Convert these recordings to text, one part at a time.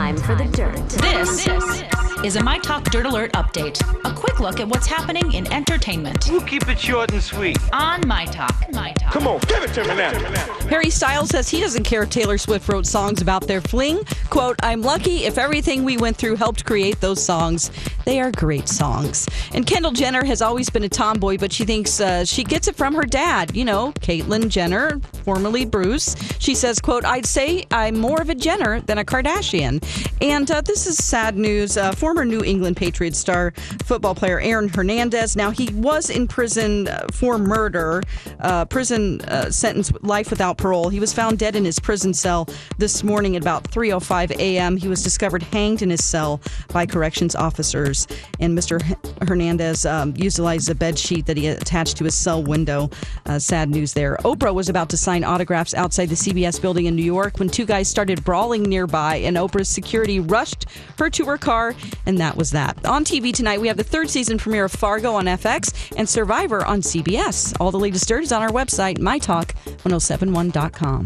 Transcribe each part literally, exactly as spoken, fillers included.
time for the dirt. This is a My Talk Dirt Alert update. A quick look at what's happening in entertainment. We'll keep it short and sweet. On My Talk. My Talk. Come on, give it to me now. Harry Styles says he doesn't care if Taylor Swift wrote songs about their fling. Quote, I'm lucky if everything we went through helped create those songs. They are great songs. And Kendall Jenner has always been a tomboy, but she thinks uh, she gets it from her dad. You know, Caitlyn Jenner, formerly Bruce. She says, quote, I'd say I'm more of a Jenner than a Kardashian. And uh, this is sad news. Uh, former New England Patriots star football player Aaron Hernandez. Now, he was in prison for murder, uh, prison uh, sentence, life without parole. He was found dead in his prison cell this morning at about three oh five a.m. He was discovered hanged in his cell by corrections officers. And Mister Hernandez um, utilized a bed sheet that he attached to his cell window. Uh, sad news there. Oprah was about to sign autographs outside the C B S building in New York when two guys started brawling nearby, and Oprah's security rushed her to her car, and that was that. On T V tonight, we have the third season premiere of Fargo on F X and Survivor on C B S. All the latest dirt is on our website, my talk ten seventy-one dot com.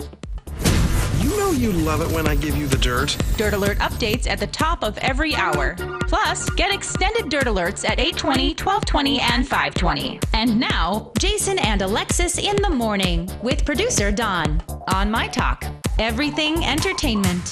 You know you love it when I give you the dirt. Dirt Alert updates at the top of every hour. Plus, get extended Dirt Alerts at eight twenty, twelve twenty, and five twenty. And now, Jason and Alexis in the morning with producer Don on My Talk. Everything entertainment.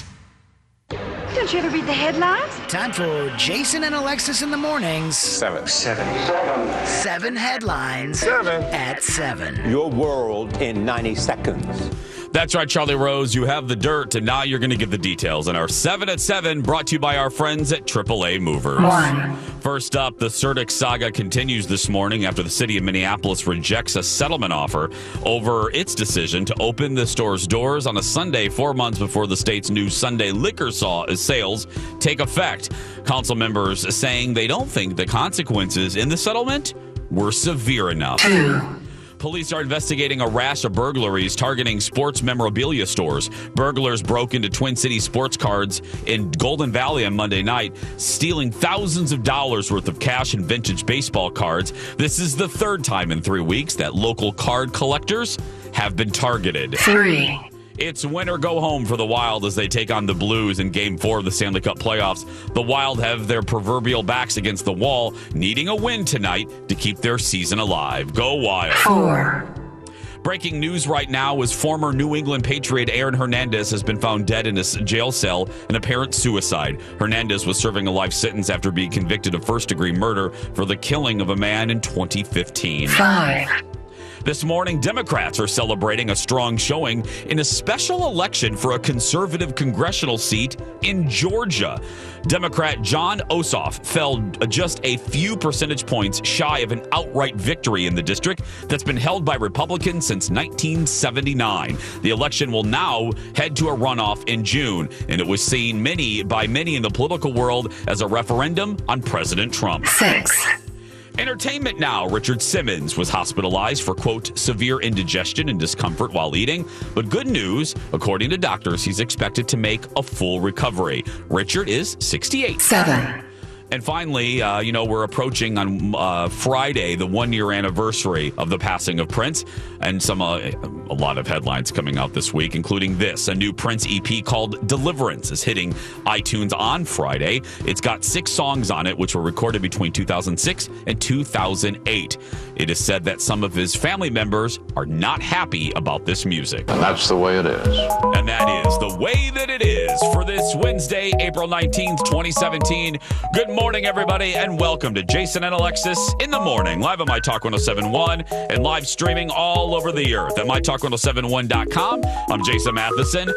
Don't you ever read the headlines? Time for Jason and Alexis in the mornings. Seven. Seven. Seven headlines. Seven. At seven. Your world in ninety seconds. That's right, Charlie Rose. You have the dirt, and now you're going to get the details. And our seven at seven, brought to you by our friends at triple A Movers. One. First up, the Certic saga continues this morning after the city of Minneapolis rejects a settlement offer over its decision to open the store's doors on a Sunday, four months before the state's new Sunday liquor sales take effect. Council members saying they don't think the consequences in the settlement were severe enough. Two. Police are investigating a rash of burglaries targeting sports memorabilia stores. Burglars broke into Twin City Sports Cards in Golden Valley on Monday night, stealing thousands of dollars worth of cash and vintage baseball cards. This is the third time in three weeks that local card collectors have been targeted. Three. It's win or go home for the Wild as they take on the Blues in Game four of the Stanley Cup playoffs. The Wild have their proverbial backs against the wall, needing a win tonight to keep their season alive. Go Wild. Four. Breaking news right now is former New England Patriot Aaron Hernandez has been found dead in his jail cell, an apparent suicide. Hernandez was serving a life sentence after being convicted of first-degree murder for the killing of a man in twenty fifteen. Five. This morning, Democrats are celebrating a strong showing in a special election for a conservative congressional seat in Georgia. Democrat Jon Ossoff fell just a few percentage points shy of an outright victory in the district that's been held by Republicans since nineteen seventy-nine. The election will now head to a runoff in June, and it was seen many by many in the political world as a referendum on President Trump. Six. Entertainment now. Richard Simmons was hospitalized for, quote, severe indigestion and discomfort while eating. But good news, according to doctors, he's expected to make a full recovery. Richard is sixty-eight. Seven. And finally, uh, you know, we're approaching on uh, Friday the one-year anniversary of the passing of Prince, and some uh, a lot of headlines coming out this week, including this. A new Prince E P called Deliverance is hitting iTunes on Friday. It's got six songs on it, which were recorded between two thousand six and two thousand eight. It is said that some of his family members are not happy about this music. And that's the way it is. And that is the way that it is for this Wednesday, April nineteenth, twenty seventeen. Good morning, everybody, and welcome to Jason and Alexis in the morning, live on My Talk ten seventy-one and live streaming all over the earth at my talk ten seventy-one dot com. I'm Jason Matheson.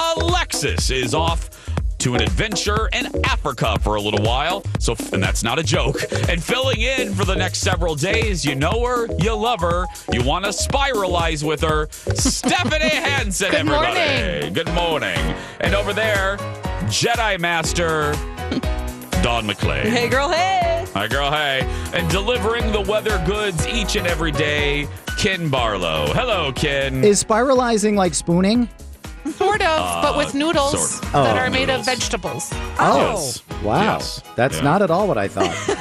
Alexis is off to an adventure in Africa for a little while. So, and that's not a joke. And filling in for the next several days, you know her, you love her, you want to spiralize with her, Stephanie Hansen, Good everybody. Morning. Good morning. And over there, Jedi Master Don McClain. Hey, girl, hey. Hi, girl, hey. And delivering the weather goods each and every day, Ken Barlow. Hello, Ken. Is spiralizing like spooning? Sort of, Uh, but with noodles sort of. that Oh. are made Noodles. of vegetables. Oh, Yes. wow. Yes. That's Yeah. not at all what I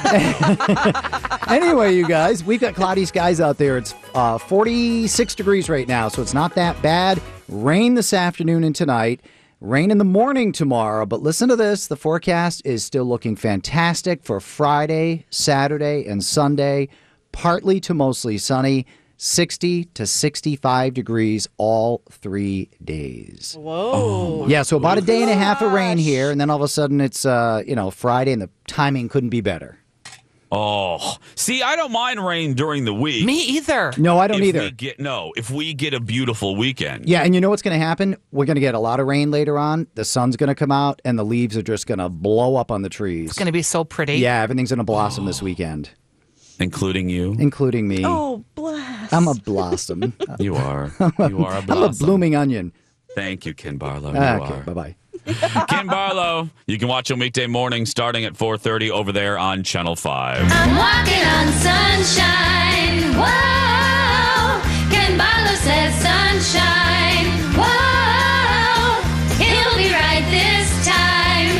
thought. Anyway, you guys, we've got cloudy skies out there. It's uh, forty-six degrees right now, so it's not that bad. Rain this afternoon and tonight. Rain in the morning tomorrow, but listen to this. The forecast is still looking fantastic for Friday, Saturday, and Sunday. Partly to mostly sunny, sixty to sixty-five degrees all three days. Whoa. Yeah, so about a day and a half of rain here, and then all of a sudden it's, uh, you know, Friday, and the timing couldn't be better. Oh, see, I don't mind rain during the week. Me either. No, I don't if either. We get, no, if we get a beautiful weekend. Yeah, and you know what's going to happen? We're going to get a lot of rain later on. The sun's going to come out, and the leaves are just going to blow up on the trees. It's going to be so pretty. Yeah, everything's going to blossom oh. this weekend. Including you? Including me. Oh, bless. I'm a blossom. You are. You are a blossom. I'm a blooming onion. Thank you, Ken Barlow. You okay, are. Bye-bye. Ken Barlow, you can watch him weekday morning starting at four thirty over there on Channel five. I'm walking on sunshine. Whoa. Ken Barlow says sunshine. Whoa. He'll be right this time.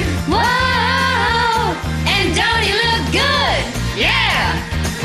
Whoa. And don't he look good? Yeah.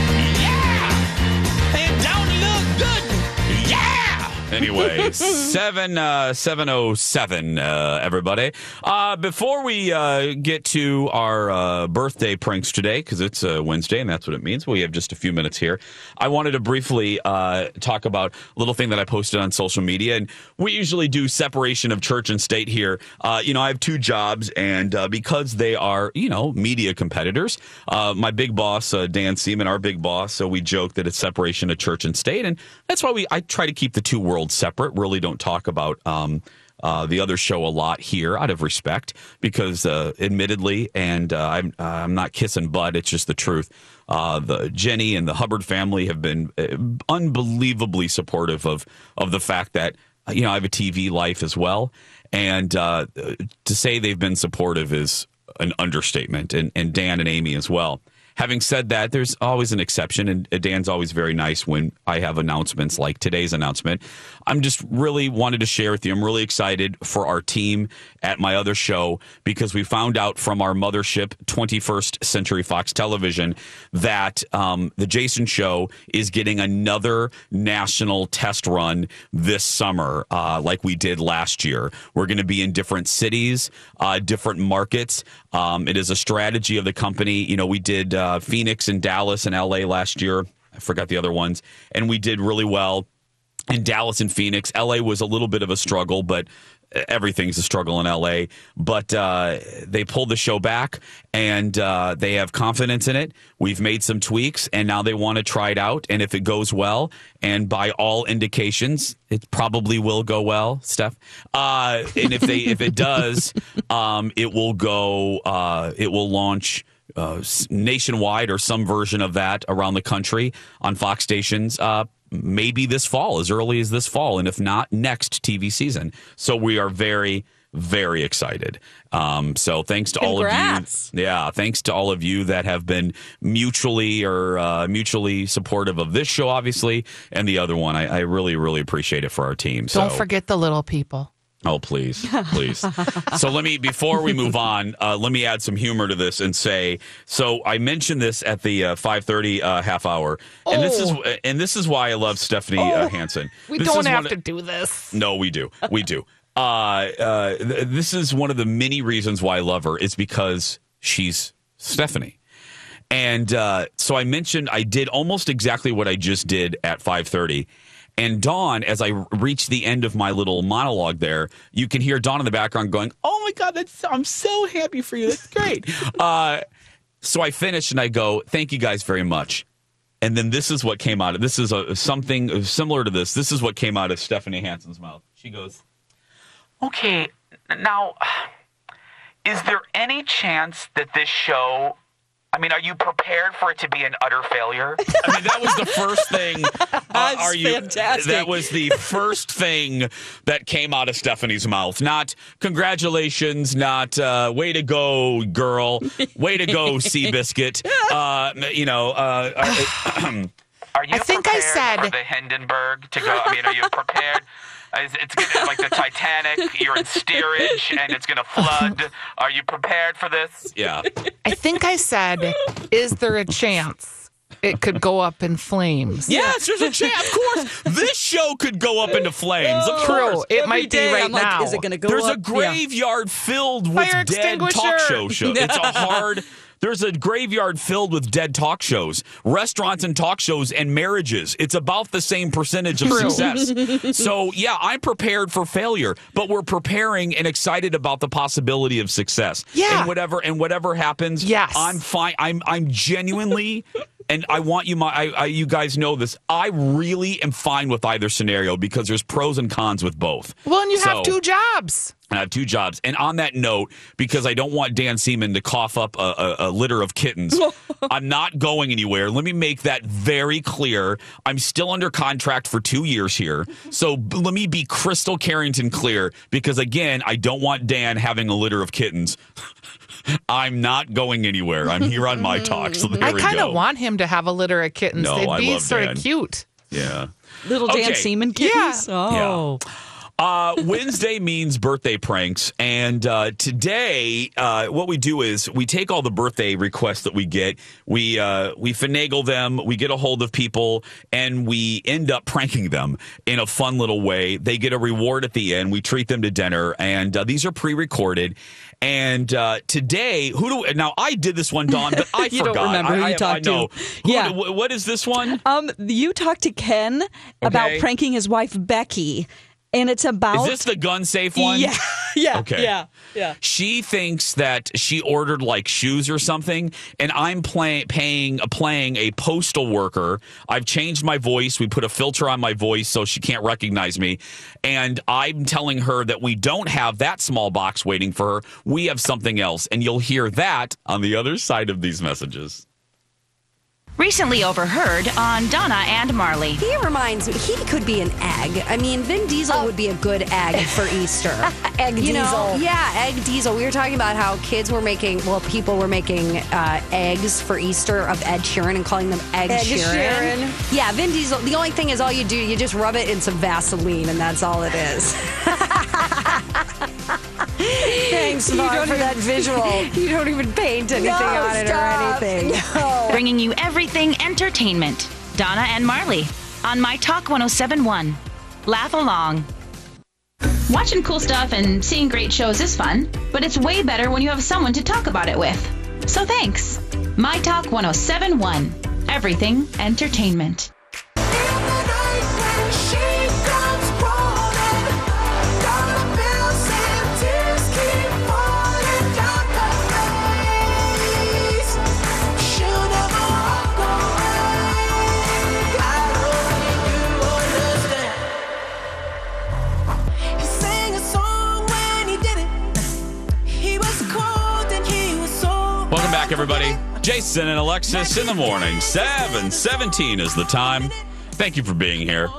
Yeah. And don't he look good? Yeah. Anyway, seven uh, seven oh seven, uh, everybody. Uh, before we uh, get to our uh, birthday pranks today, because it's uh, Wednesday and that's what it means, we have just a few minutes here. I wanted to briefly uh, talk about a little thing that I posted on social media, and we usually do separation of church and state here. Uh, you know, I have two jobs, and uh, because they are, you know, media competitors, uh, my big boss, uh, Dan Seaman, our big boss, so we joke that it's separation of church and state, and that's why we I try to keep the two worlds separate. Really don't talk about um, uh, the other show a lot here out of respect, because uh, admittedly, and uh, I'm uh, I'm not kissing butt, it's just the truth. Uh, the Jenny and the Hubbard family have been uh, unbelievably supportive of of the fact that, you know, I have a T V life as well, and uh, to say they've been supportive is an understatement, and, and Dan and Amy as well. Having said that, there's always an exception, and Dan's always very nice when I have announcements like today's announcement. I'm just really wanted to share with you. I'm really excited for our team at my other show, because we found out from our mothership, twenty-first Century Fox Television, that um, the Jason Show is getting another national test run this summer, uh, like we did last year. We're going to be in different cities, uh, different markets. Um, it is a strategy of the company. You know, we did uh, Phoenix and Dallas and L A last year. I forgot the other ones. And we did really well in Dallas and Phoenix. L A was a little bit of a struggle, but everything's a struggle in L A. But uh, they pulled the show back, and uh, they have confidence in it. We've made some tweaks, and now they want to try it out. And if it goes well, and by all indications, it probably will go well, Steph. Uh, and if they if it does, um, it will go. Uh, it will launch uh, nationwide, or some version of that around the country on Fox stations. Uh, maybe this fall, as early as this fall, and if not, next T V season. So we are very, very excited. Um, so thanks to Congrats. all of you. Yeah, thanks to all of you that have been mutually or uh, mutually supportive of this show, obviously, and the other one. I, I really, really appreciate it for our team. Don't so. forget the little people. Oh, please, please. So let me, before we move on, uh, let me add some humor to this and say, so I mentioned this at the uh, five thirty uh, half hour, and oh. this is and this is why I love Stephanie oh. uh, Hansen. We this don't have of, to do this. No, we do. We do. uh, uh, th- this is one of the many reasons why I love her. It's because she's Stephanie. And uh, so I mentioned I did almost exactly what I just did at five thirty. And Dawn, as I reach the end of my little monologue there, you can hear Dawn in the background going, "Oh my God, that's I'm so happy for you. That's great." uh, so I finish and I go, "Thank you guys very much." And then this is what came out of this is a, something similar to this. This is what came out of Stephanie Hansen's mouth. She goes, "Okay, now, is there any chance that this show, I mean, are you prepared for it to be an utter failure?" I mean, that was the first thing. Uh, That's are you, fantastic. That was the first thing that came out of Stephanie's mouth. Not congratulations, not uh, way to go, girl, way to go, Seabiscuit. Uh, you know, uh, are, are you I think prepared I said for the Hindenburg to go? I mean, are you prepared? It's, it's gonna, like the Titanic. You're in steerage, and it's going to flood. Are you prepared for this? Yeah. I think I said, is there a chance? it could go up in flames. Yes, there's a chance. Of course, this show could go up into flames. Of True. course. It Every might day be right I'm like, now. is it going to go There's up? a graveyard filled with Fire dead talk extinguisher. show shows. It's a hard. There's a graveyard filled with dead talk shows, restaurants and talk shows and marriages. It's about the same percentage of True. success. So, yeah, I'm prepared for failure, but we're preparing and excited about the possibility of success. Yeah. And whatever and whatever happens, Yes. I'm fine. I'm I'm genuinely and I want you my I, I, you guys know this. I really am fine with either scenario because there's pros and cons with both. Well, and you So- have two jobs. I have two jobs. And on that note, because I don't want Dan Seaman to cough up a, a, a litter of kittens, I'm not going anywhere. Let me make that very clear. I'm still under contract for two years here. So b- let me be crystal Carrington clear, because, again, I don't want Dan having a litter of kittens. I'm not going anywhere. I'm here on My Talk. So there I we kind go. of want him to have a litter of kittens. No, They'd I be love sort Dan. of cute. Yeah. Little Dan Okay. Seaman kittens? Yeah. Oh. Uh, Wednesday means birthday pranks, and uh, today, uh, what we do is we take all the birthday requests that we get, we uh, we finagle them, we get a hold of people, and we end up pranking them in a fun little way. They get a reward at the end. We treat them to dinner, and uh, these are pre-recorded. And uh, today, who do now? I did this one, Dawn, but I You don't forgot. remember who I, you I, talked I know. to. Who- Yeah. wh- what is this one? Um, you talked to Ken about Okay. pranking his wife, Becky. And it's about. Is this the gun safe one? Yeah. Yeah. Okay. Yeah. Yeah. She thinks that she ordered like shoes or something, and I'm play- paying playing a postal worker. I've changed my voice. We put a filter on my voice so she can't recognize me. And I'm telling her that we don't have that small box waiting for her. We have something else. And you'll hear that on the other side of these messages. Recently overheard on Donna and Marley. He reminds me, he could be an egg. I mean, Vin Diesel would be a good egg for Easter. Egg you know, Diesel. Yeah, egg Diesel. We were talking about how kids were making, well, people were making uh, eggs for Easter of Ed Sheeran and calling them Egg, Egg Sheeran. Sheeran. Yeah, Vin Diesel. The only thing is, all you do, you just rub it in some Vaseline, and that's all it is. Thanks, You Mark, don't for even- that visual. You don't even paint anything No, on it stop. or anything. No. Bringing you everything entertainment. Donna and Marley on My Talk one oh seven one. Laugh along. Watching cool stuff and seeing great shows is fun, but it's way better when you have someone to talk about it with. So thanks. My Talk one oh seven one. Everything entertainment. Welcome back, everybody. Jason and Alexis in the morning. seven seventeen is the time. Thank you for being here.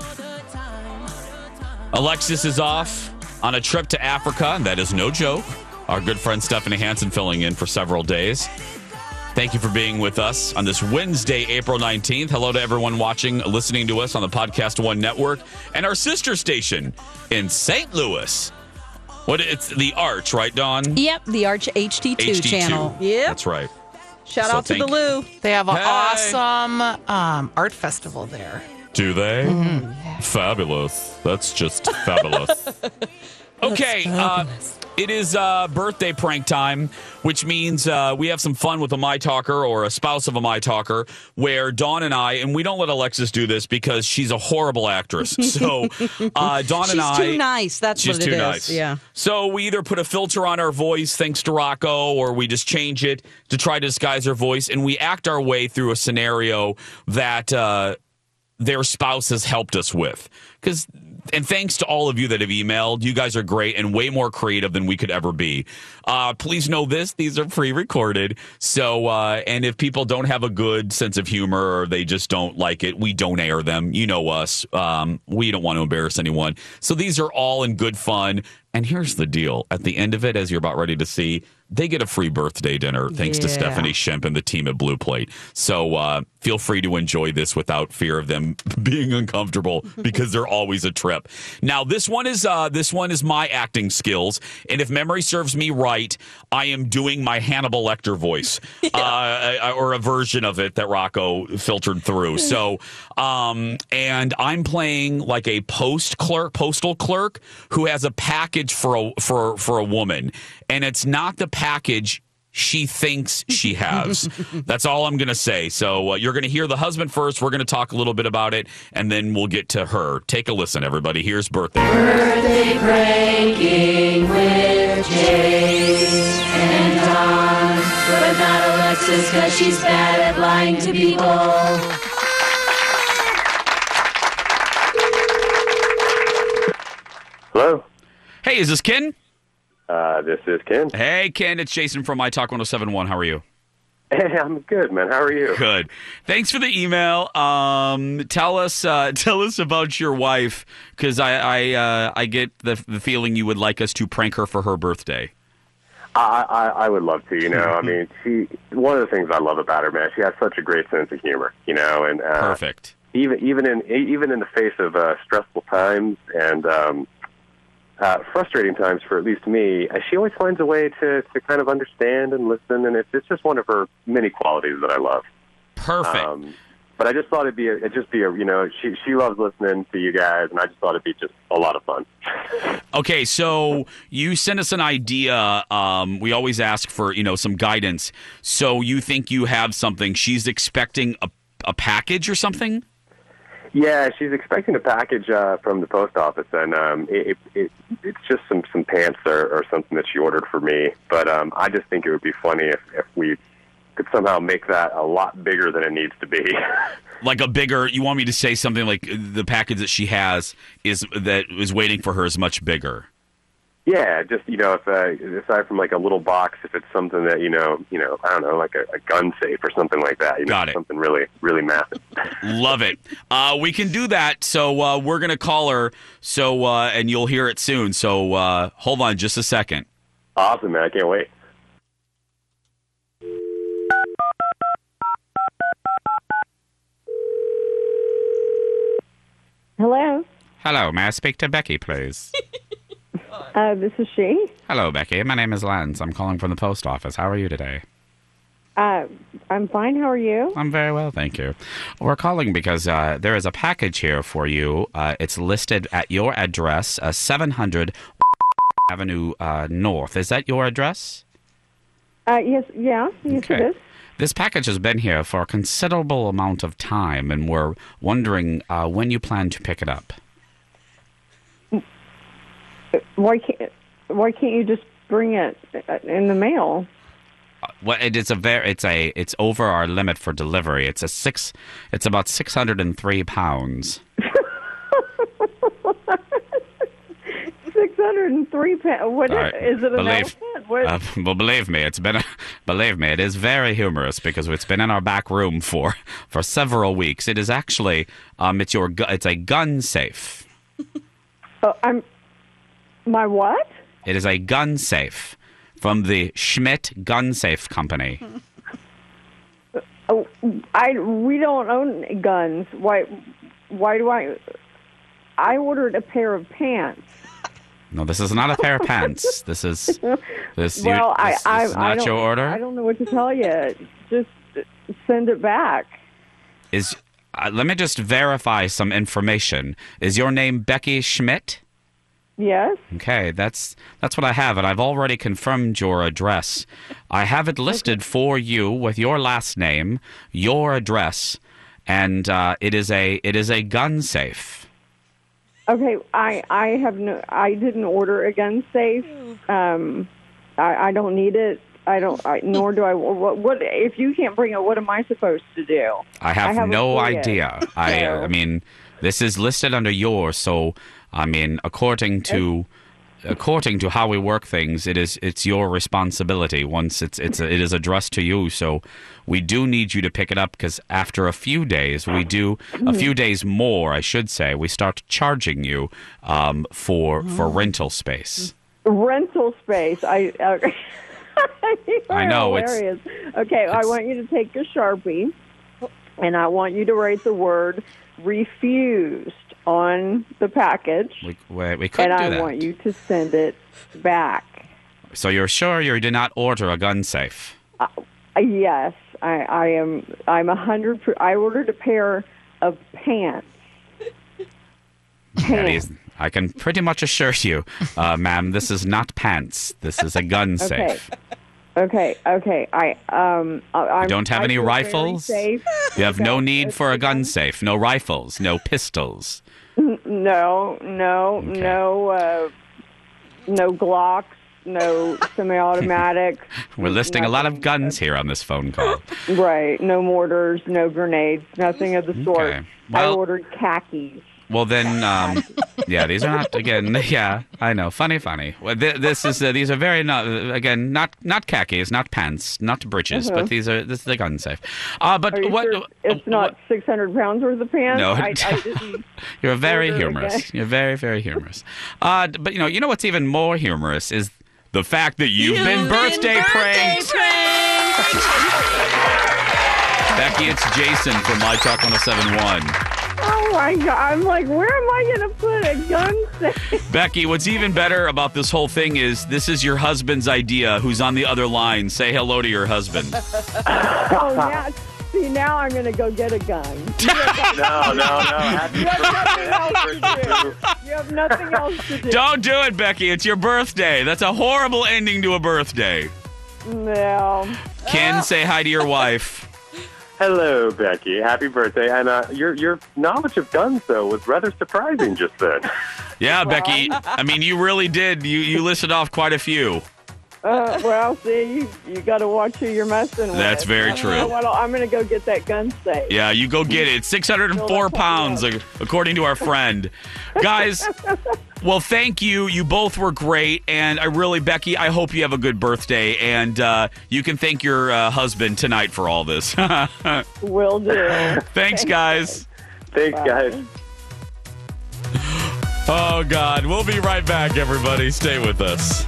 Alexis is off on a trip to Africa, and that is no joke. Our good friend Stephanie Hansen filling in for several days. Thank you for being with us on this Wednesday, April nineteenth. Hello to everyone watching, listening to us on the Podcast One Network and our sister station in Saint Louis. What it's the Arch, right, Dawn? Yep, the Arch H D two H D two. channel. Yep. That's right. Shout So out to the thank- Lou. They have an Hey. awesome um, art festival there. Do they? Fabulous. That's just fabulous. Okay, uh, it is uh, birthday prank time, which means uh, we have some fun with a My Talker or a spouse of a My Talker, where Dawn and I, and we don't let Alexis do this because she's a horrible actress. So uh, Dawn She's and I. too nice. That's She's what it too is. nice. Yeah. So we either put a filter on our voice, thanks to Rocco, or we just change it to try to disguise our voice, and we act our way through a scenario that uh, their spouse has helped us with. Because, and thanks to all of you that have emailed, you guys are great and way more creative than we could ever be. Uh, please know this: these are pre-recorded. So, uh, and if people don't have a good sense of humor or they just don't like it, we don't air them. You know us. Um, we don't want to embarrass anyone. So these are all in good fun. And here's the deal. At the end of it, as you're about ready to see, they get a free birthday dinner thanks to Yeah. Stephanie Shemp and the team at Blue Plate. So uh, feel free to enjoy this without fear of them being uncomfortable because they're always a trip. Now, this one is uh, this one is my acting skills. And if memory serves me right, I am doing my Hannibal Lecter voice uh, or a version of it that Rocco filtered through. So, um, and I'm playing like a post clerk, postal clerk who has a package for a, for, for a woman. And it's not the package she thinks she has. That's all I'm going to say. So uh, you're going to hear the husband first. We're going to talk a little bit about it, and then we'll get to her. Take a listen, everybody. Here's Birthday. Birthday pranking with Jay and Don, but not Alexis because she's bad at lying to people. Hello. Hey, is this Ken? Uh, this is Ken. Hey, Ken. It's Jason from My Talk one oh seven one. How are you? Hey, I'm good, man. How are you? Good. Thanks for the email. Um, tell us, uh, tell us about your wife, because I, I, uh, I get the the feeling you would like us to prank her for her birthday. I, I, I would love to. You know, I mean, she. One of the things I love about her, man, she has such a great sense of humor. You know, and uh, perfect. Even even in even in the face of uh, stressful times and um, uh, frustrating times for at least me, uh, she always finds a way to, to kind of understand and listen, and it's, it's just one of her many qualities that I love. Perfect. Um, but I just thought it'd be a, it'd just be a you know she she loves listening to you guys, and I just thought it'd be just a lot of fun. Okay, so you sent us an idea. Um, we always ask for you know some guidance. So you think you have something? She's expecting a a package or something? Yeah, she's expecting a package uh, from the post office, and um, it, it, it's just some, some pants or, or something that she ordered for me. But um, I just think it would be funny if, if we could somehow make that a lot bigger than it needs to be. Like a bigger, you want me to say something like the package that she has is that is waiting for her is much bigger? Yeah, just, you know, if uh, aside from like a little box, if it's something that, you know, you know, I don't know, like a, a gun safe or something like that. You know, Got it. Something really, really massive. Love it. Uh, we can do that. So uh, we're going to call her. So uh, and you'll hear it soon. So uh, hold on just a second. Awesome, man. I can't wait. Hello. Hello. May I speak to Becky, please? Uh, this is she. Hello, Becky. My name is Lance. I'm calling from the post office. How are you today? Uh, I'm fine. How are you? I'm very well, thank you. We're calling because uh, there is a package here for you. Uh, it's listed at your address, uh, seven hundred Avenue uh, North. Is that your address? Uh, yes, yeah, yes Okay. it is. This package has been here for a considerable amount of time, and we're wondering uh, when you plan to pick it up. Why can't Why can't you just bring it in the mail? Well, it is a very it's a it's over our limit for delivery. It's a six. It's about six hundred and three pounds. Six hundred and three pounds. What Uh, is it? An believe- elephant? What? Uh, well, believe me, it's been a, believe me, it is very humorous because it's been in our back room for for several weeks. It is actually um, it's your gu- it's a gun safe. Oh, I'm. My what? It is a gun safe from the Schmidt Gun Safe Company. Oh, I we don't own guns. Why? Why do I? I ordered a pair of pants. No, this is not a pair of pants. This is this. Well, you, I this, I, this is I not don't, your order. I don't know what to tell you. Just send it back. Is uh, let me just verify some information. Is your name Becky Schmidt? Yes. Okay, that's that's what I have, and I've already confirmed your address. I have it listed for you with your last name, your address, and uh, it is a it is a gun safe. Okay, I I have no. I didn't order a gun safe. Um, I, I don't need it. I don't. I, nor do I. What, what if you can't bring it? What am I supposed to do? I have, have a no Prius. idea. I So- I mean, this is listed under yours, so I mean, according to according to how we work things, it is it's your responsibility. Once it's it's it is addressed to you, so we do need you to pick it up because after a few days, we do a few days more, I should say, we start charging you um, for for rental space. rental space. I. Uh, you I are know, it's- hilarious. Okay, I want you to take a Sharpie, and I want you to write the word refused on the package, We, we, we couldn't and do I that. want you to send it back. So you're sure you did not order a gun safe? Uh, yes, I, I am. I'm a hundred. Per, I ordered a pair of pants. That is, I can pretty much assure you, uh, ma'am, this is not pants. This is a gun Okay. safe. Okay. Okay. I um. I, I'm, You don't have I any feel very rifles? safe. You have Okay. no need for a gun safe. No rifles. No pistols. N- No. No. No. Uh, no Glocks. No semi-automatics. We're listing a lot of guns here on this phone call. Right. No mortars. No grenades. Nothing of the sort. Okay. Well- I ordered khakis. Well, then, um, yeah, these are not, again, yeah, I know, funny, funny. Well, th- this is, uh, these are very, not, again, not not khakis, not pants, not breeches, Uh-huh. but these are, this is the gun safe. Uh, but Are you what, sure it's not six hundred pounds worth of pants? No. I, I didn't. You're very order humorous. again. You're very, very humorous. Uh, d- but, you know, you know what's even more humorous is the fact that you've been birthday pranked. Becky, it's Jason from My Talk one oh seven point one. Oh my God! I'm like, where am I going to put a gun safe? Becky, what's even better about this whole thing is this is your husband's idea who's on the other line. Say hello to your husband. Oh, now, see, now I'm going to go get a gun. No, no, no. Happy You have nothing else to do. You have nothing else to do. Don't do it, Becky. It's your birthday. That's a horrible ending to a birthday. No. Ken, say hi to your wife. Hello, Becky. Happy birthday. And uh, your your knowledge of guns, though, was rather surprising just then. Yeah, Becky. I mean, you really did. You you listed off quite a few. Uh, well, see, you, you got to watch who you're messing with. That's very You true. know what? I'm going to go get that gun safe. Yeah, you go get it. It's six hundred four pounds, ac- according to our friend. Guys, well, thank you. You both were great. And I really, Becky, I hope you have a good birthday. And uh, you can thank your uh, husband tonight for all this. Will do. Thanks, guys. Thanks, guys. Oh, God. We'll be right back, everybody. Stay with us.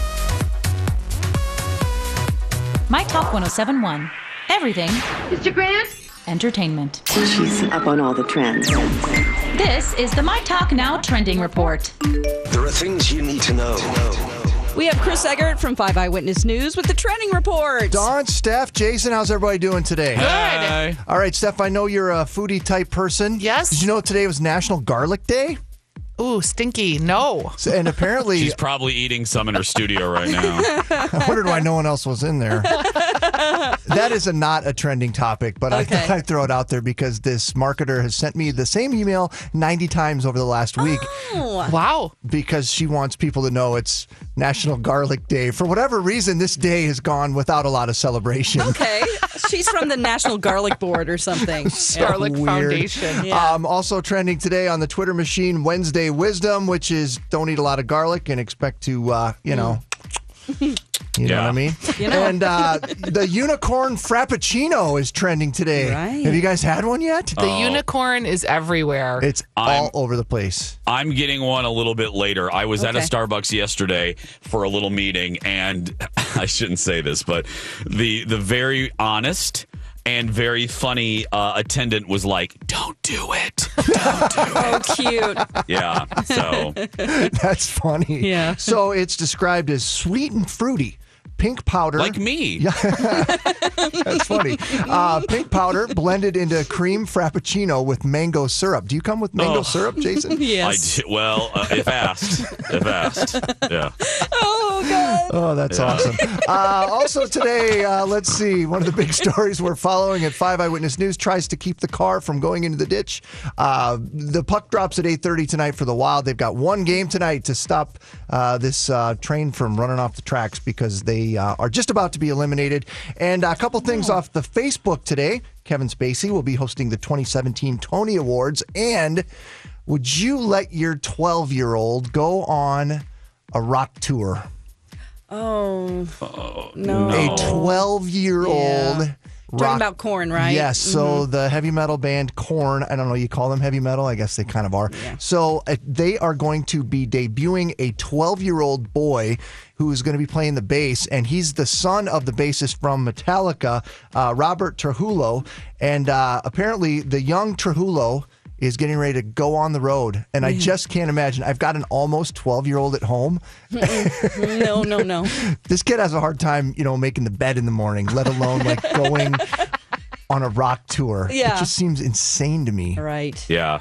My Talk one oh seven point one. Everything Mister Grant? entertainment. She's up on all the trends. This is the My Talk Now Trending Report. There are things you need to know. We have Chris Eggert from Five Eyewitness News with the trending report. Dawn, Steph, Jason, how's everybody doing today? Good. Hi. All right, Steph, I know you're a foodie type person. Yes. Did you know today was National Garlic Day? Ooh, stinky. No. So, and apparently, She's probably eating some in her studio right now. I wondered why no one else was in there. That is a not a trending topic, but I Okay. thought I'd throw it out there because this marketer has sent me the same email ninety times over the last week Oh. Wow. because she wants people to know it's National Garlic Day. For whatever reason, this day has gone without a lot of celebration. Okay. She's from the National Garlic Board or something. Garlic Weird. Foundation. Yeah. Um, also trending today on the Twitter machine, Wednesday Wisdom, which is don't eat a lot of garlic and expect to, uh, you know, you know Yeah. what I mean? You know. And uh, the unicorn frappuccino is trending today. Right. Have you guys had one yet? The unicorn is everywhere. It's all over the place. I'm getting one a little bit later. I was at a Okay. Starbucks yesterday for a little meeting, and I shouldn't say this, but the the very honest and very funny uh, attendant was like, "Don't do it, don't do Oh, it." cute. Yeah, so That's funny. Yeah. So it's described as sweet and fruity. Pink powder. like me. Yeah. That's funny. Uh, pink powder blended into cream frappuccino with mango syrup. Do you come with mango Oh. syrup, Jason? Yes. I d- well, uh, if asked, if asked, yeah. Oh, God. Oh, that's Yeah. awesome. Uh, also today, uh, let's see, one of the big stories we're following at Five Eyewitness News tries to keep the car from going into the ditch. Uh, the puck drops at eight thirty tonight for the Wild. They've got one game tonight to stop uh, this uh, train from running off the tracks because they uh, are just about to be eliminated. And a couple things off the Facebook today. Kevin Spacey will be hosting the twenty seventeen Tony Awards. And would you let your twelve-year-old go on a rock tour? Oh. Oh, No. A twelve-year-old Yeah. Talking about Korn, right? Yes. So Mhm. the heavy metal band Korn, I don't know, you call them heavy metal? I guess they kind of are. Yeah. So uh, they are going to be debuting a twelve-year-old boy who is going to be playing the bass, and he's the son of the bassist from Metallica, uh, Robert Trujillo. And uh, apparently the young Trujillo is getting ready to go on the road. And I just can't imagine. I've got an almost twelve-year-old at home. no, no, no. This kid has a hard time, you know, making the bed in the morning, let alone like going on a rock tour. Yeah. It just seems insane to me. Right. Yeah.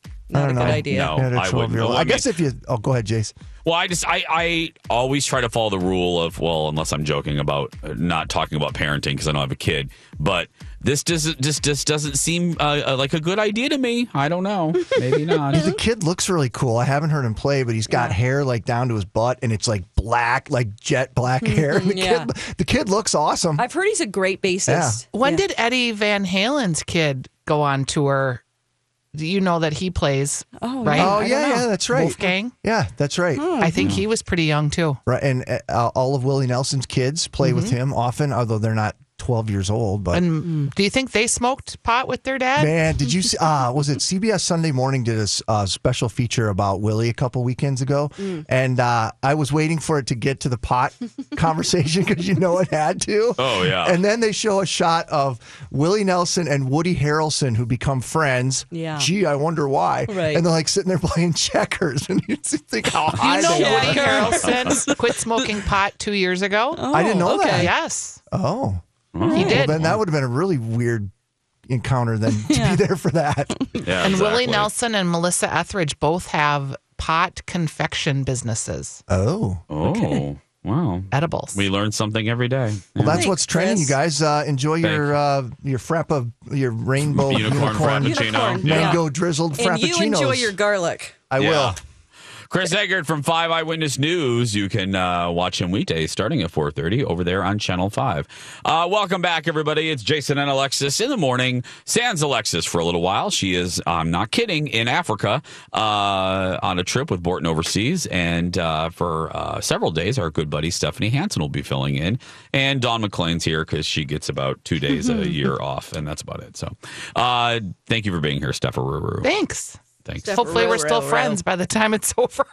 I don't a know. good idea. No, Yeah, they're I wouldn't. twelve-year-old. I I guess mean- if you, oh, go ahead, Jace. Well, I just I, I always try to follow the rule of, well, unless I'm joking about uh, not talking about parenting because I don't have a kid, but this doesn't just just doesn't seem uh, uh, like a good idea to me. I don't know, maybe not. The kid looks really cool. I haven't heard him play, but he's got hair like down to his butt, and it's like black, like jet black hair. And the, yeah. kid, the kid looks awesome. I've heard he's a great bassist. When Yeah. did Eddie Van Halen's kid go on tour? Do you know that he plays? Oh, right? Oh, I don't yeah, know. yeah, that's right. Wolfgang? Yeah, that's right. I think he was pretty young too. Right, and uh, all of Willie Nelson's kids play with him often, although they're not twelve years old. But And do you think they smoked pot with their dad? man, did you see? Uh, was it C B S Sunday Morning did a s- uh, special feature about Willie a couple weekends ago, and uh, I was waiting for it to get to the pot conversation because you know it had to. Oh, yeah. And then they show a shot of Willie Nelson and Woody Harrelson who become friends. Yeah. Gee, I wonder why. Right. And they're like sitting there playing checkers, and you just think how high You know they Woody are. Harrelson quit smoking pot two years ago? I didn't know that. Yes. Oh. He Well, did. then that would have been a really weird encounter then to be there for that. Yeah, and exactly. Willie Nelson and Melissa Etheridge both have pot confection businesses, Oh. Oh, wow. edibles. We learn something every day. Well, that's Thanks, what's trending, Chris. you guys. Uh, enjoy your uh, your frappa, your rainbow Unicorn frappuccino. Unicorn. Yeah. mango drizzled And frappuccinos. you enjoy your garlic. I Yeah. will. Chris Eggert from Five Eyewitness News. You can uh, watch him weekdays starting at four thirty over there on Channel five. Uh, welcome back, everybody. It's Jason and Alexis in the morning. Sans Alexis for a little while. She is, I'm not kidding, in Africa uh, on a trip with Borton Overseas. And uh, for uh, several days, our good buddy Stephanie Hansen will be filling in. And Dawn McClain's here because she gets about two days a year off, and that's about it. So uh, thank you for being here, Steph. Thanks. Thanks. Hopefully, we're still friends by the time it's over.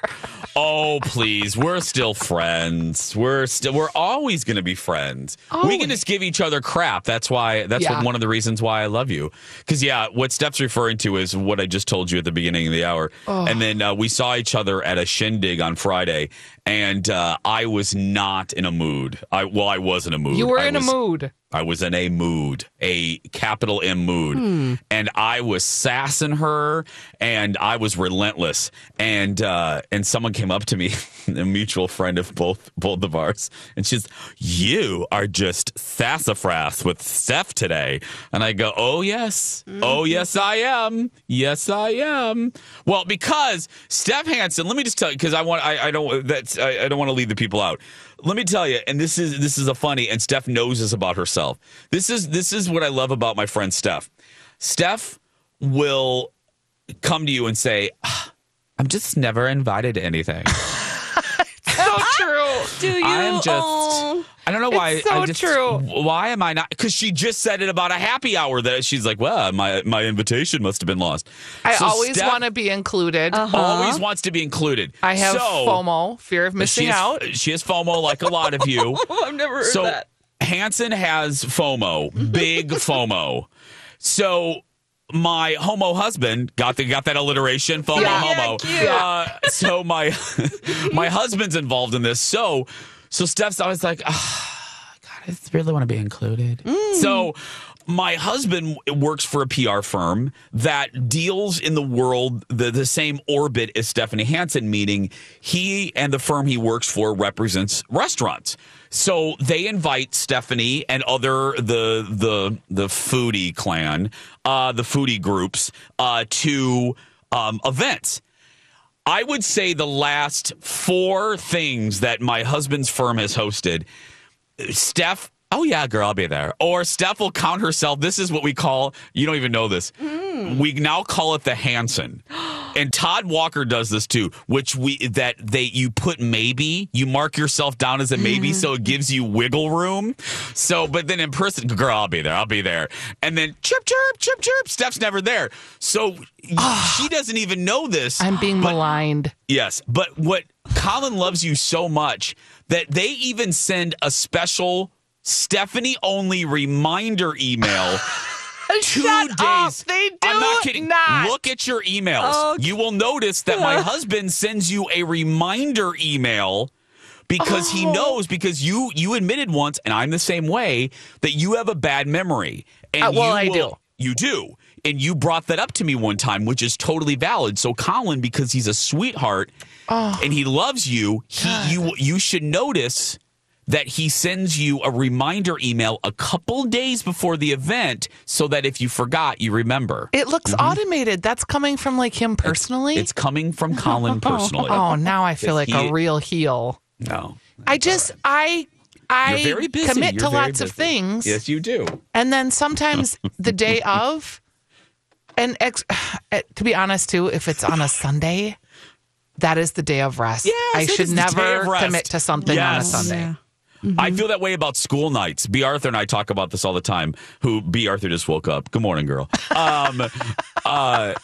Oh, please. We're still friends. We're still we're always going to be friends. We can Always. just give each other crap. That's why that's Yeah. what, one of the reasons why I love you. Cuz yeah, what Steph's referring to is what I just told you at the beginning of the hour. Oh. And then uh, we saw each other at a shindig on Friday, and uh, I was not in a mood. I well, I was in a mood. You were I in was- a mood. I was in a mood, a capital M mood. Hmm. And I was sassing her, and I was relentless. And uh, and someone came up to me, a mutual friend of both both of ours, and she's, "You are just sassafras with Steph today." And I go, "Oh, yes. Oh, yes, I am. Yes, I am." Well, because Steph Hansen, let me just tell you, because I want, I, I don't, that's, I, I don't want to leave the people out. Let me tell you, and this is this is a funny, and Steph knows this about herself. This is this is what I love about my friend Steph. Steph will come to you and say, "Ah, "I'm just never invited to anything." So true. Do you? I'm just. Oh. I don't know why. It's so I just, true. Why am I not? Because she just said it about a happy hour that she's like, well, my my invitation must have been lost. I So always Steph want to be included. Always wants to be included. I have so, FOMO, fear of missing she has, out. She has FOMO like a lot of you. I've never heard so that. Hansen has FOMO, big FOMO. So my homo husband got the got that alliteration, FOMO, Yeah. homo. Yeah, cute. Uh, so my my husband's involved in this. So so Steph's always like, oh, God, I just really want to be included. So my husband works for a P R firm that deals in the world, the, the same orbit as Stephanie Hansen, meaning he and the firm he works for represents restaurants. So they invite Stephanie and other the the the foodie clan, uh, the foodie groups, uh, to um, events. I would say the last four things that my husband's firm has hosted, Steph, oh yeah, girl, I'll be there. Or Steph will count herself. This is what we call, you don't even know this. We now call it the Hansen. And Todd Walker does this too, which we that they you put maybe, you mark yourself down as a maybe, so it gives you wiggle room. So, but then in person, girl, I'll be there, I'll be there. And then chirp, chirp, chirp, chirp, Steph's never there. So she doesn't even know this. I'm being but, maligned. Yes, but what Colin loves you so much that they even send a special Stephanie-only reminder email. Two Shut days. Up. They do I'm not kidding. not. Look at your emails. Oh. You will notice that my husband sends you a reminder email because oh. he knows, because you you admitted once, and I'm the same way, that you have a bad memory. And uh, well, you I will, do. You do. And you brought that up to me one time, which is totally valid. So Colin, because he's a sweetheart oh. and he loves you, he God. you you should notice that he sends you a reminder email a couple days before the event so that if you forgot, you remember. It looks mm-hmm. automated. That's coming from like him personally? It's, it's coming from Colin personally. Oh, now I feel like he, a real heel. No. I just, I... I You're very busy. commit You're to very lots busy. of things. Yes, you do. And then sometimes the day of, and ex- to be honest, too, if it's on a Sunday, that is the day of rest. Yes, I should never rest. commit to something yes. on a Sunday. Yeah. Mm-hmm. I feel that way about school nights. B. Arthur and I talk about this all the time. Who B. Arthur just woke up. Good morning, girl. Um, uh,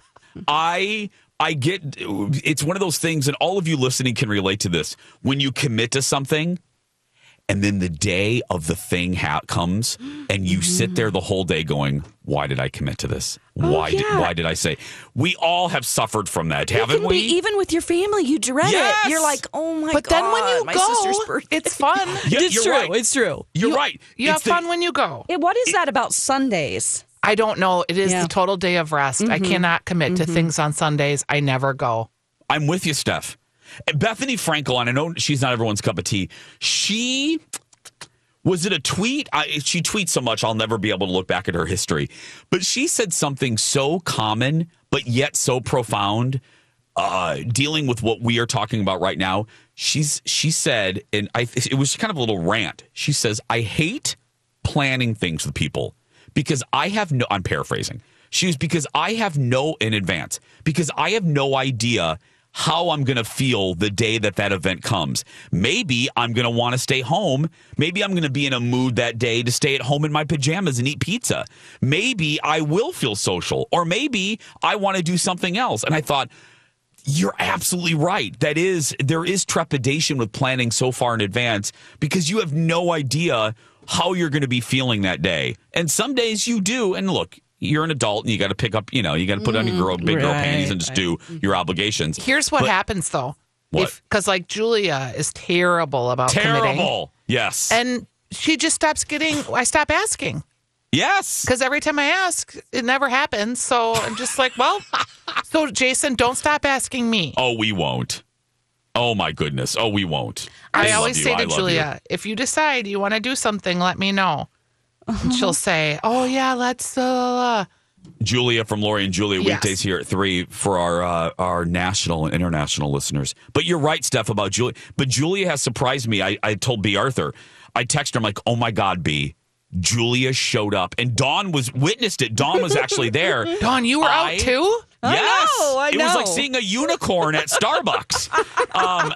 I I get it's one of those things, and all of you listening can relate to this. When you commit to something, and then the day of the thing ha- comes, and you mm-hmm. sit there the whole day going, "Why did I commit to this? Oh, why? yeah. Did, why did I say?" We all have suffered from that, it haven't can we? Be, even with your family, you dread yes. it. You're like, "Oh my but god!" But then when you my go, sister's birthday. It's fun. Yeah, it's you're true. right. It's true. You're you, right. You it's have fun the, when you go. Yeah, what is it, that about Sundays? I don't know. It is yeah. the total day of rest. Mm-hmm. I cannot commit mm-hmm. to things on Sundays. I never go. I'm with you, Steph. Bethany Frankel, and I know she's not everyone's cup of tea. She, was it a tweet? I, she tweets so much I'll never be able to look back at her history. But she said something so common, but yet so profound, uh, dealing with what we are talking about right now. She's She said, and I, it was kind of a little rant. She says, I hate planning things with people because I have no, I'm paraphrasing. She was because I have no, in advance, because I have no idea how I'm going to feel the day that that event comes. Maybe I'm going to want to stay home. Maybe I'm going to be in a mood that day to stay at home in my pajamas and eat pizza. Maybe I will feel social, or maybe I want to do something else. And I thought, you're absolutely right. That is, there is trepidation with planning so far in advance because you have no idea how you're going to be feeling that day. And some days you do. And look, you're an adult and you got to pick up, you know, you got to put on your girl, big girl right, panties and just right. do your obligations. Here's what but, happens, though. What? Because, like, Julia is terrible about Terrible. committing. Yes. And she just stops getting, I stop asking. Yes. Because every time I ask, it never happens. So I'm just like, well, so Jason, don't stop asking me. Oh, we won't. Oh, my goodness. Oh, we won't. I, I always you. say I to love Julia, you. if you decide you want to do something, let me know. And she'll say, oh, yeah, let's. Uh, Julia from Lori and Julia, yes. weekdays here at three for our uh, our national and international listeners. But you're right, Steph, about Julia. But Julia has surprised me. I, I told B. Arthur, I texted her, I'm like, oh, my God, B. Julia showed up, and Dawn was witnessed it. Dawn was actually there. Dawn, you were I, out too? Yes, I know, I it know. was like seeing a unicorn at Starbucks. um,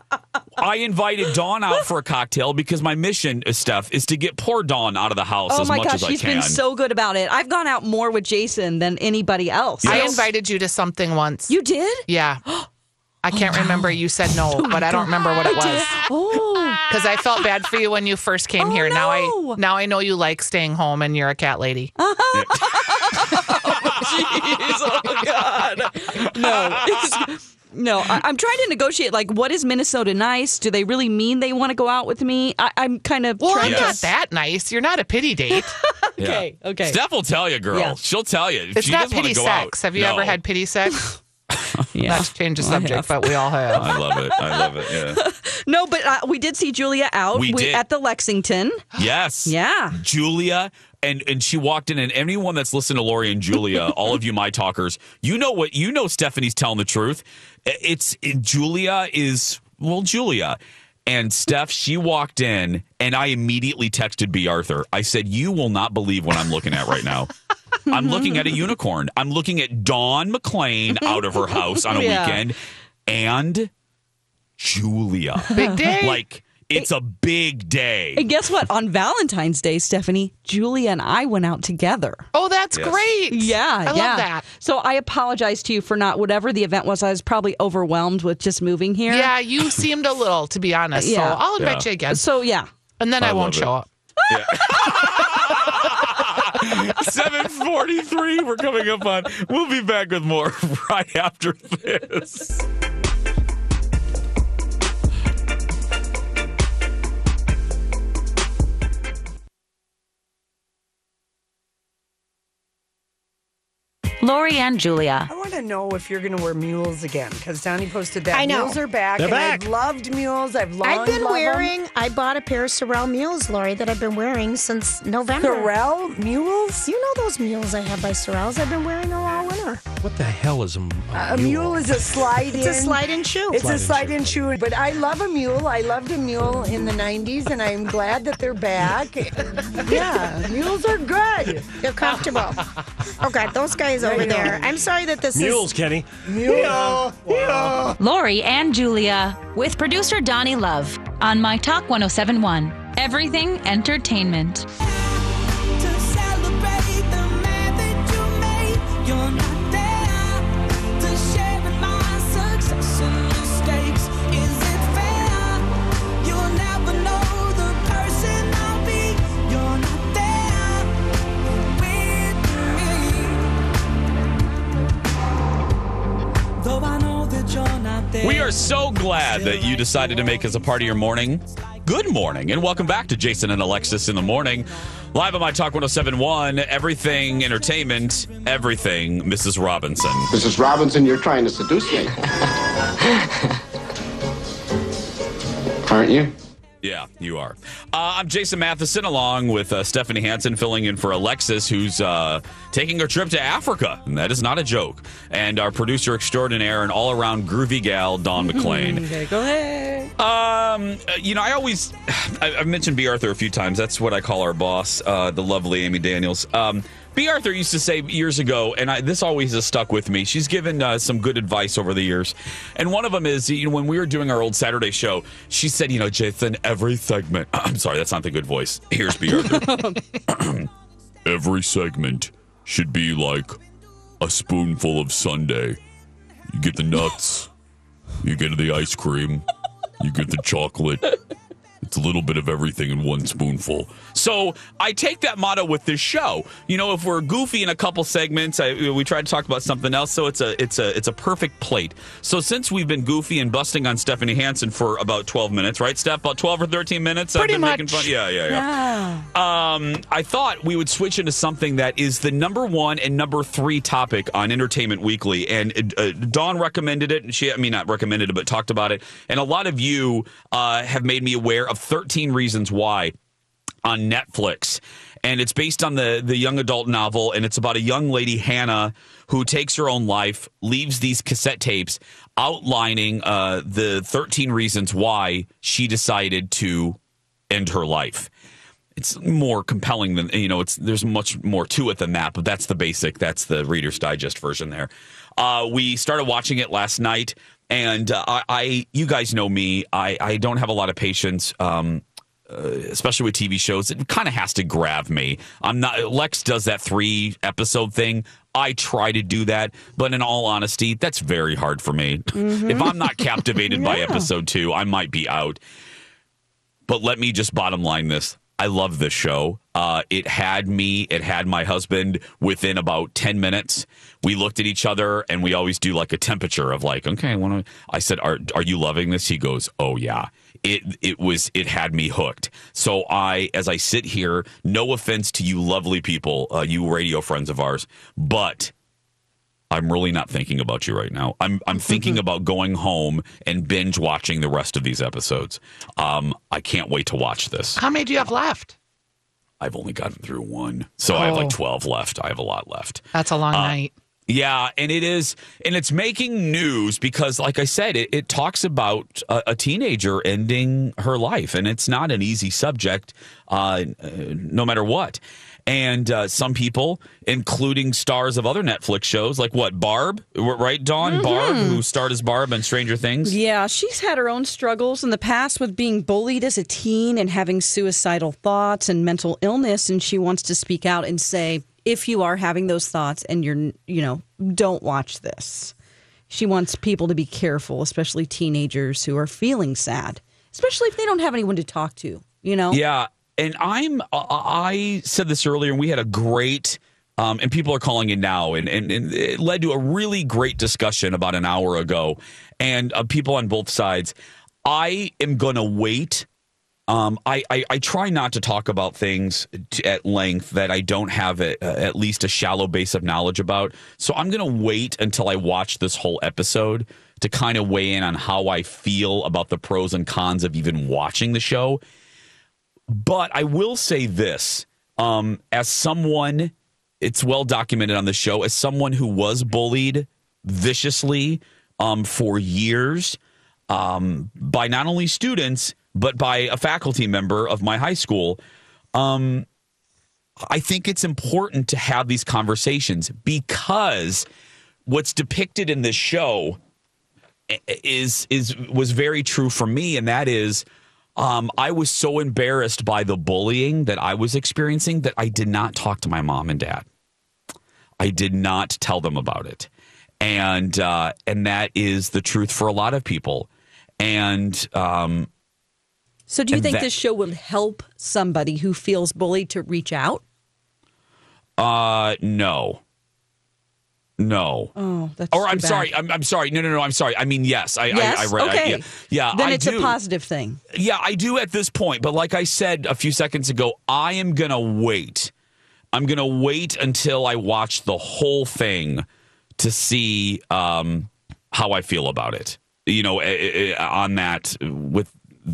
I invited Dawn out for a cocktail because my mission, Steph, is to get poor Dawn out of the house oh as my much gosh, as I she's can. been so good about it. I've gone out more with Jason than anybody else. I Yes. invited you to something once. You did? Yeah. I can't remember. You said no, but I don't remember what it was. Oh, because I felt bad for you when you first came Oh, here. Now no. I now I know you like staying home and you're a cat lady. oh, jeez. Oh, God. No. It's- no, I, I'm trying to negotiate. Like, what is Minnesota nice? Do they really mean they want to go out with me? I, I'm kind of Well, trying I'm to. not that nice. You're not a pity date. Okay, Yeah. okay. Steph will tell you, girl. Yeah. She'll tell you. It's she not doesn't want pity to go sex. out. Have you No. ever had pity sex? Yeah. Not to change the I subject, have. but we all have. I love it. I love it. Yeah. No, but uh, we did see Julia out We did. at the Lexington. Yes. Yeah. Julia, and and she walked in, and anyone that's listened to Lori and Julia, all of you my talkers, you know what you know. Stephanie's telling the truth. It's it, Julia is well, Julia. And Steph, she walked in, and I immediately texted B. Arthur. I said, you will not believe what I'm looking at right now. I'm looking at a unicorn. I'm looking at Dawn McClain out of her house on a Yeah. weekend, and Julia. Big day. Like, it's a big day. And guess what? On Valentine's Day, Stephanie, Julia and I went out together. Oh, that's Yes. great. Yeah, I yeah. love that. So I apologize to you for not, whatever the event was, I was probably overwhelmed with just moving here. Yeah, you seemed a little, to be honest. Yeah. So I'll invite Yeah. you again. So, yeah. And then I, I won't love show it. up. seven forty-three, we're coming up on. We'll be back with more right after this. Lori and Julia. I want to know if you're going to wear mules again because Donnie posted that. I know. Mules are back. They're and back. I've loved mules. I've long I've been loved wearing, them. I bought a pair of Sorel mules, Lori, that I've been wearing since November. Sorel mules? You know those mules I have by Sorel's? I've been wearing them all winter. What the hell is a, a, A mule is a slide-in. It's a slide-in shoe. It's a Slide-in slide-in shoe. But I love a mule. I loved a mule in the nineties, and I'm glad that they're back. Yeah, mules are good. They're comfortable. Oh, God, those guys over there. I'm sorry that this Mules, is... Kenny. Mule. Mule. Lori and Julia with producer Donnie Love on My Talk one oh seven point one. Everything Entertainment. We are so glad that you decided to make us a part of your morning. Good morning, and welcome back to Jason and Alexis in the Morning. Live on My Talk one oh seven point one, Everything Entertainment, Everything Missus Robinson. Missus Robinson, you're trying to seduce me. Aren't you? Yeah, you are. Uh, I'm Jason Matheson, along with uh, Stephanie Hansen, filling in for Alexis, who's uh, taking a trip to Africa. And that is not a joke. And our producer extraordinaire and all-around groovy gal, Dawn McClain. Okay, go ahead. Um, you know, I always, I, I've mentioned B. Arthur a few times. That's what I call our boss, uh, the lovely Amy Daniels. Um, B. Arthur used to say years ago, and I, this always has stuck with me. She's given uh, some good advice over the years. And one of them is, you know, when we were doing our old Saturday show, she said, you know, Jason, every segment, I'm sorry, that's not the good voice. Here's B. Arthur. Every segment should be like a spoonful of sundae. You get the nuts, you get the ice cream, you get the chocolate. It's a little bit of everything in one spoonful. So I take that motto with this show. You know, if we're goofy in a couple segments, I, we try to talk about something else. So it's a it's a it's a perfect plate. So since we've been goofy and busting on Stephanie Hansen for about twelve minutes, right, Steph? About twelve or thirteen minutes. Pretty I've been much. making fun. Yeah, yeah, yeah. yeah. Um, I thought we would switch into something that is the number one and number three topic on Entertainment Weekly, and uh, Dawn recommended it. And she, I mean, not recommended it, but talked about it. And a lot of you uh, have made me aware of thirteen Reasons Why on Netflix. And it's based on the, the young adult novel, and it's about a young lady, Hannah, who takes her own life, leaves these cassette tapes outlining uh, the thirteen reasons why she decided to end her life. It's more compelling than, you know, it's there's much more to it than that, but that's the basic, that's the Reader's Digest version there. Uh, we started watching it last night, and uh, I, I, you guys know me, I, I don't have a lot of patience, um, Uh, especially with T V shows. It kind of has to grab me. I'm not. Lex does that three episode thing. I try to do that, but in all honesty, that's very hard for me. Mm-hmm. If I'm not captivated yeah. by episode two, I might be out. But let me just bottom line this. I love this show. Uh, it had me, it had my husband within about ten minutes. We looked at each other and we always do like a temperature of like, okay, when I said, are, are you loving this? He goes, oh yeah. It it was it had me hooked. So I, as I sit here, no offense to you lovely people, uh, you radio friends of ours, but I'm really not thinking about you right now. I'm I'm thinking about going home and binge watching the rest of these episodes. Um, I can't wait to watch this. How many do you have left? I've only gotten through one, so oh. I have like twelve left. I have a lot left. That's a long uh, night. Yeah, and it is, and it's making news because, like I said, it, it talks about a, a teenager ending her life, and it's not an easy subject, uh, no matter what. And uh, some people, including stars of other Netflix shows, like what, Barb, right, Dawn? Mm-hmm. Barb, who starred as Barb on Stranger Things? Yeah, she's had her own struggles in the past with being bullied as a teen and having suicidal thoughts and mental illness, and she wants to speak out and say, if you are having those thoughts and you're, you know, don't watch this. She wants people to be careful, especially teenagers who are feeling sad, especially if they don't have anyone to talk to, you know? Yeah. And I'm, I said this earlier, and we had a great, um, and people are calling in now, and, and, and it led to a really great discussion about an hour ago, and uh, people on both sides. I am going to wait. Um, I, I, I try not to talk about things to, at length that I don't have a, uh, at least a shallow base of knowledge about. So I'm going to wait until I watch this whole episode to kind of weigh in on how I feel about the pros and cons of even watching the show. But I will say this, um, as someone, it's well documented on the show, as someone who was bullied viciously um, for years um, by not only students, but by a faculty member of my high school, um, I think it's important to have these conversations because what's depicted in this show is is was very true for me, and that is um, I was so embarrassed by the bullying that I was experiencing that I did not talk to my mom and dad. I did not tell them about it, and uh, and that is the truth for a lot of people, and. Um, So do you And think that- this show will help somebody who feels bullied to reach out? Uh, no. No. Oh, that's Or too I'm bad. sorry. I'm, I'm sorry. No, no, no. I'm sorry. I mean, yes. I, Yes? I, I read. Okay. I, yeah. yeah. Then I it's do. a positive thing. Yeah, I do at this point. But like I said a few seconds ago, I am going to wait. I'm going to wait until I watch the whole thing to see um, how I feel about it. You know, eh, eh, on that with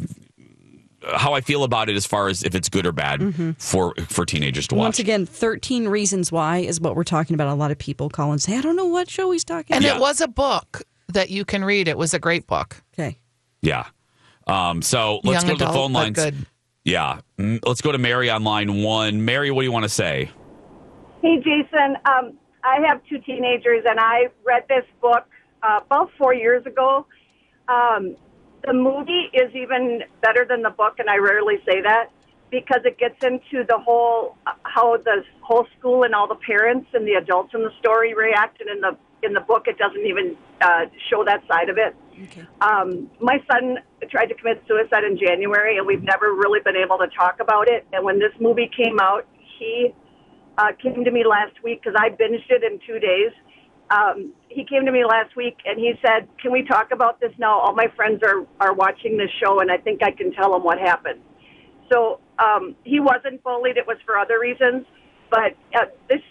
how I feel about it as far as if it's good or bad Mhm. for for teenagers to watch. Once again, thirteen Reasons Why is what we're talking about. A lot of people call and say, I don't know what show he's talking And about. it was a book that you can read. It was a great book. Okay. Yeah. Um, so let's Young go to the adult, phone but lines. good. Yeah. Mm, Let's go to Mary on line one. Mary, what do you want to say? Hey, Jason. Um, I have two teenagers, and I read this book uh, about four years ago. Um, the movie is even better than the book, and I rarely say that because it gets into the whole uh, how the whole school and all the parents and the adults in the story react. And in the in the book, it doesn't even uh, show that side of it. Okay. Um, my son tried to commit suicide in January, and we've never really been able to talk about it. And when this movie came out, he uh, came to me last week because I binged it in two days. Um, he came to me last week, and he said, can we talk about this now? All my friends are, are watching this show, and I think I can tell them what happened. So um, he wasn't bullied. It was for other reasons. But uh, this,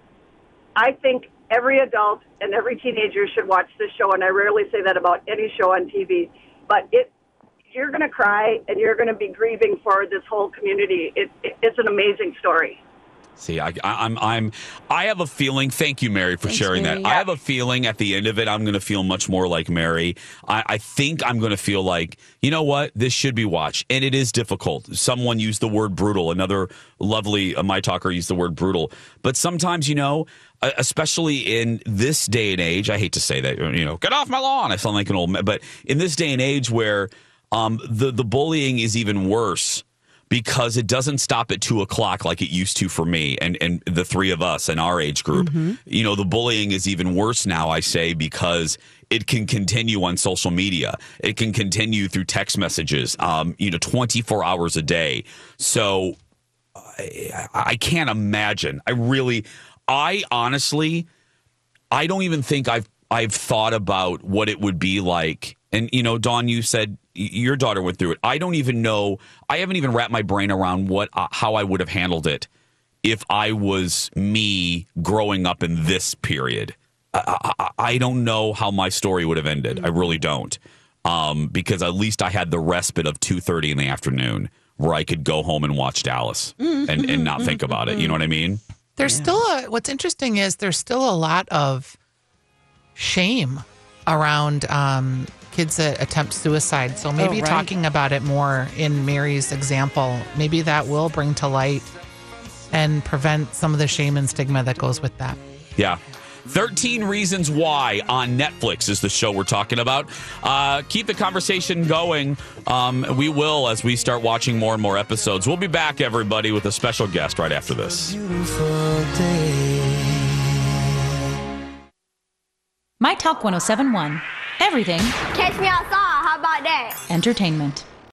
I think every adult and every teenager should watch this show, and I rarely say that about any show on T V. But it, you're going to cry, and you're going to be grieving for this whole community. It, it, it's an amazing story. See, I, I, I'm, I'm, I have a feeling. Thank you, Mary, for Thanks, sharing Mary. that. I have a feeling at the end of it, I'm going to feel much more like Mary. I, I think I'm going to feel like, you know what, this should be watched, and it is difficult. Someone used the word brutal. Another lovely uh, my talker used the word brutal. But sometimes, you know, uh, especially in this day and age, I hate to say that, you know, get off my lawn. I sound like an old man, but in this day and age where um, the the bullying is even worse. Because it doesn't stop at two o'clock like it used to for me and, and the three of us in our age group. Mm-hmm. You know, the bullying is even worse now, I say, because it can continue on social media. It can continue through text messages, um, you know, twenty-four hours a day. So I, I can't imagine. I really, I honestly, I don't even think I've I've thought about what it would be like. And, you know, Dawn, you said your daughter went through it. I don't even know. I haven't even wrapped my brain around what uh, how I would have handled it if I was me growing up in this period. I, I, I don't know how my story would have ended. I really don't. Um, because at least I had the respite of two thirty in the afternoon where I could go home and watch Dallas and, and not think about it. You know what I mean? There's still a, what's interesting is there's still a lot of shame around um, kids that attempt suicide. So maybe Oh, right. talking about it more in Mary's example, maybe that will bring to light and prevent some of the shame and stigma that goes with that. Yeah. thirteen Reasons Why on Netflix is the show we're talking about. Uh, keep the conversation going. Um, we will as we start watching more and more episodes. We'll be back, everybody, with a special guest right after this. My Talk ten seventy-one. Everything Catch me outside. How about that? entertainment.